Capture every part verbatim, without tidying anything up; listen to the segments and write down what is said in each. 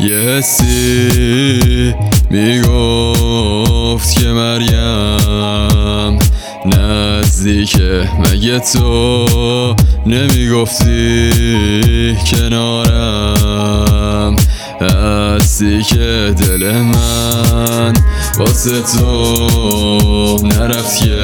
یه حسی میگفت که مریم نزدیکه، مگه تو نمیگفتی کنارم هستی که دل من واسه تو نرفت که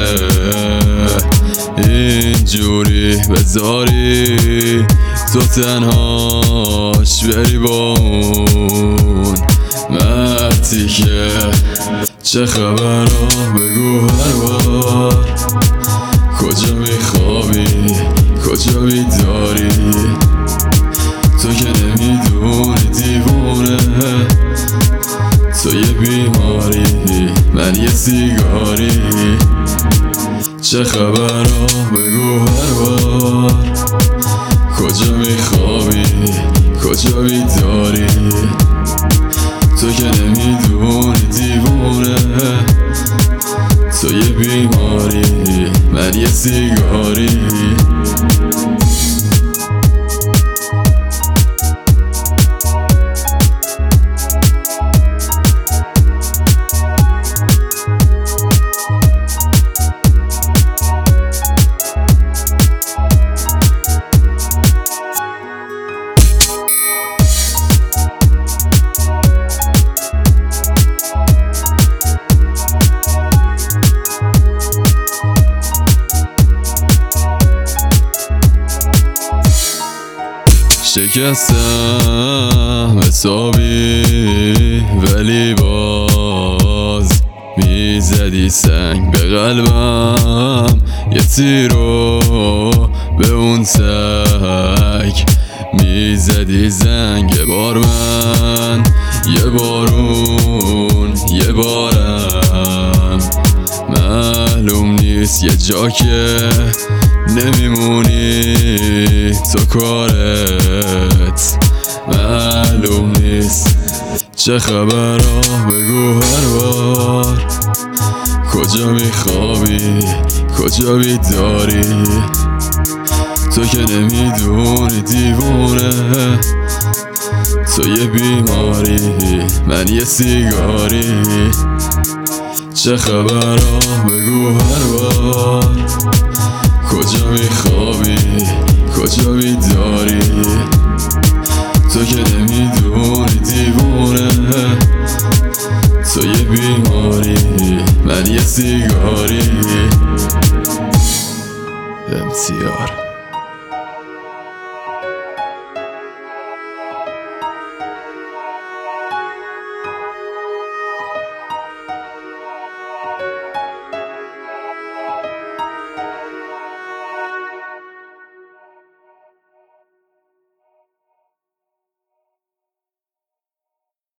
اینجوری بذاری تو تنهاش بری با اون مردی که چه خبر ها بگو هر بار کجا میخوابی کجا بیداری تو که نمیدونی دیوونه تو یه بیماری من یه سیگاری چه خبر ها بگو هر بار کجا میخوابی کجا بیداری تو که نمیدونی دیوونه تو یه بیماری من یه سیگاری شکستم حسابی ولی باز میزدی سنگ به قلبم یه تیرو به اون سگ میزدی زنگ یه بار من یه بارون یه بارم معلوم نیست یه جا که نمیمونی تو کارت معلوم نیست چه خبر ها بگو هر بار کجا میخوابی کجا بیداری تو که نمیدونی دیوونه تو یه بیماری من یه سیگاری چه خبر ها بگو هر بار کجا میخوابی کجا بیداری تو که نمیدونی دیوونه تو یه بیماری من یه سیگاری امتیار